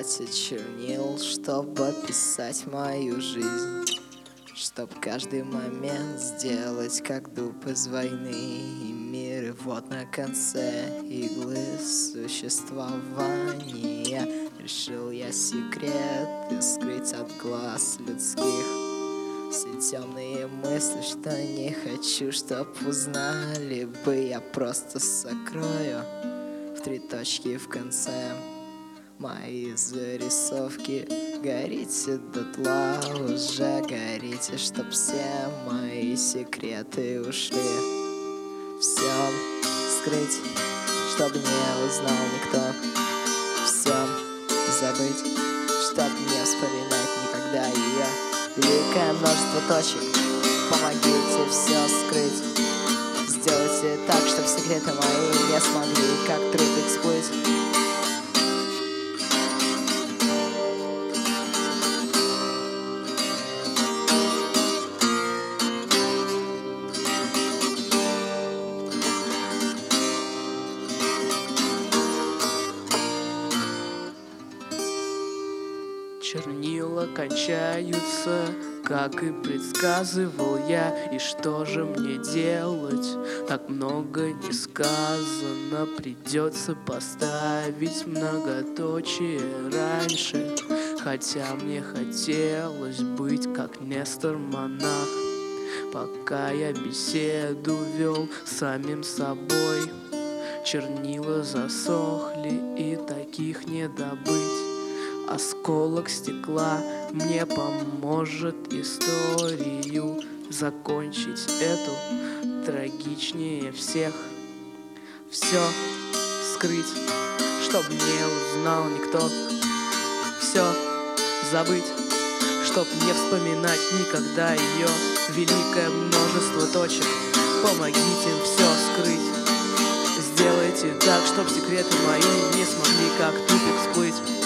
хватит чернил, чтобы описать мою жизнь, чтоб каждый момент сделать как дуб из войны. И мир, и вот на конце иглы существования решил я секреты скрыть от глаз людских. Все темные мысли, что не хочу, чтоб узнали бы, я просто сокрою в 3 точки в конце. Мои зарисовки горите дотла, уже горите, чтоб все мои секреты ушли. Все скрыть, чтоб не узнал никто, все забыть, чтоб не вспоминать никогда ее. Великое множество точек, помогите все скрыть. Сделайте так, чтоб секреты мои не смогли как трупик всплыть. Чернила кончаются, как и предсказывал я. И что же мне делать? Так много не сказано. Придется поставить многоточие раньше. Хотя мне хотелось быть как Нестор монах, пока я беседу вел с самим собой. Чернила засохли, и таких не добыть. Осколок стекла мне поможет историю закончить эту трагичнее всех. Все скрыть, чтоб не узнал никто. Все забыть, чтоб не вспоминать никогда ее. Великое множество точек, помогите им все скрыть. Сделайте так, чтоб секреты мои не смогли как тупик всплыть.